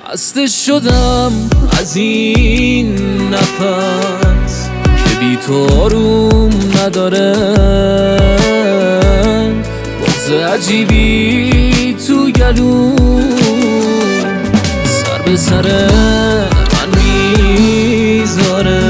خسته شدم از این نفس که بی تو آروم نداره، بغض عجیبی تو گلوم سر به سر من میذاره.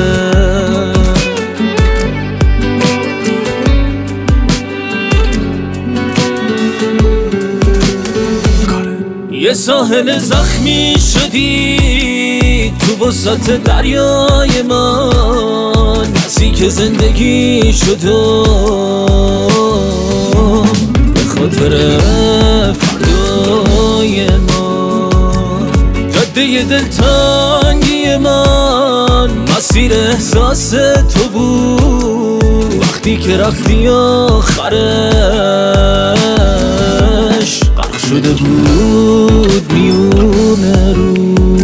یه ساحل زخمی شدی تو وسط دریای من، نزدیک زندگی شدم به خاطر فردای من. جاده دلتنگی من مسیر احساس تو بود، وقتی که رفتی آخرش غرق شده بود میونه رو.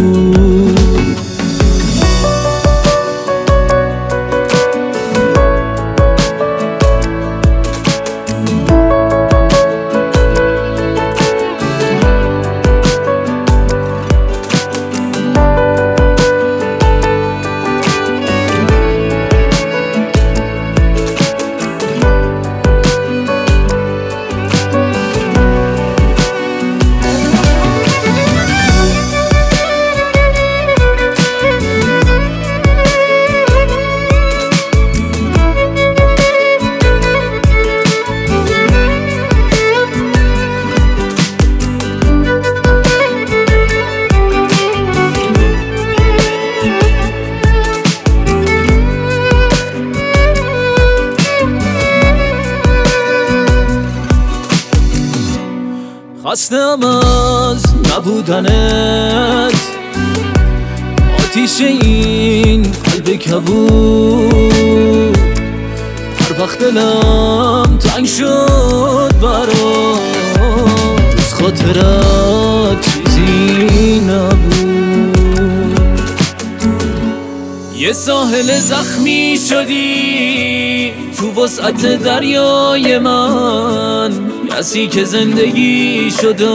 خستم از نبودنت، آتیش این قلب کبود. هر وقت دلم تنگ شد برات، جز خاطرت چیزی نبود. یه ساحل زخمی شدی تو وسعت دریای من، کسی که زندگی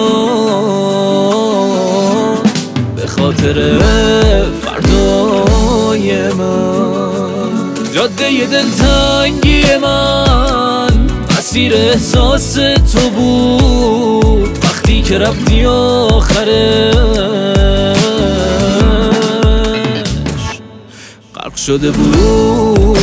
شدم به خاطر فردای من. جاده دلتنگی من مسیر احساس تو بود، وقتی که رفتی آخرش غرق شده بود